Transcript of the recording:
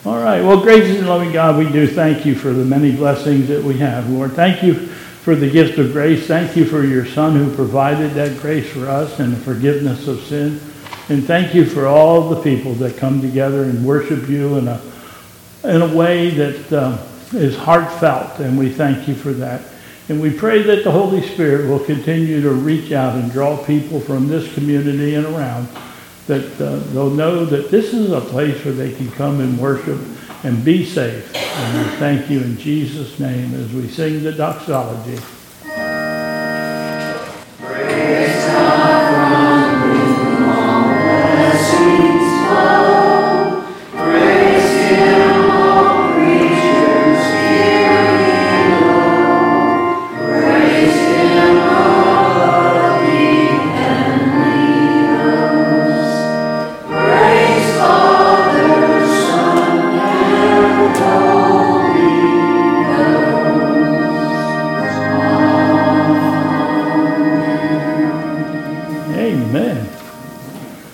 All right. Well, gracious and loving God, we do thank you for the many blessings that we have, Lord. Thank you for the gift of grace. Thank you for your Son who provided that grace for us and the forgiveness of sin. And thank you for all the people that come together and worship you in a way that is heartfelt, and we thank you for that. And we pray that the Holy Spirit will continue to reach out and draw people from this community and around, that they'll know that this is a place where they can come and worship and be safe. And we thank you in Jesus' name as we sing the doxology.